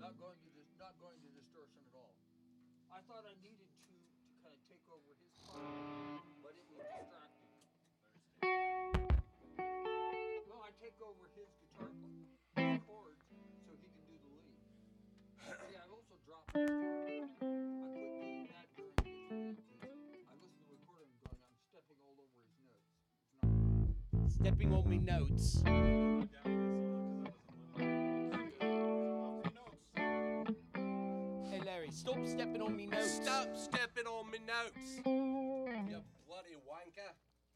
not going to distortion at all. I thought I needed to kind of take over his part, but it was distracting. Well, I take over his guitar chords so he can do the lead. See, I also dropped my part. I quit doing that during his lead because I listen to the recording going, I'm stepping all over his notes. It's not right. Stepping on me notes. Hey Larry, stop stepping on me notes. Stop stepping on me notes. You bloody wanker.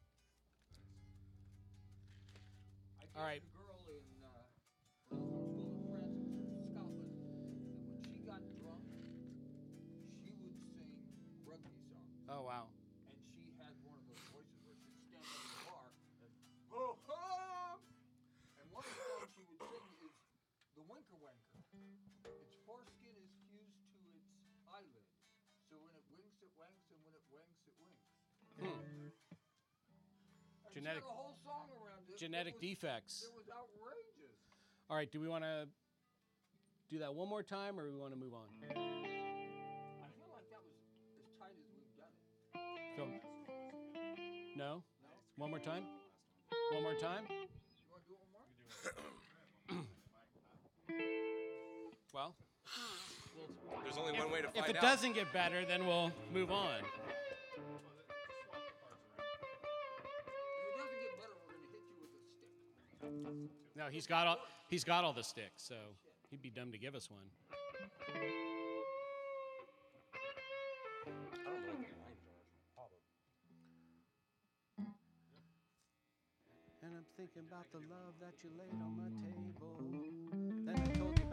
All right. A girl in when I was in school in France, it was from Scotland, and when she got drunk, she would sing rugby songs. Oh wow. And she had one of those voices where she'd stand up in the bar and ho ho. And one of the songs she would sing is the Winker Wanker. Its foreskin is fused to its eyelid, so when it winks, it wanks, and when it wanks, it winks. Genetic. A whole song around it. Genetic defects. It was outrageous. All right, do we want to do that one more time, or we want to move on? I feel like that was as tight as we've done it. Phil? No? One more time? One more time? You want to do it one more? Well, There's only one way to find out. if it doesn't get better, then we'll move on. If it doesn't get better, we're going to hit you with a stick. No, he's got all the sticks, so he'd be dumb to give us one. I don't know what the lines are. And I'm thinking about the love that you laid on my table. Then I told you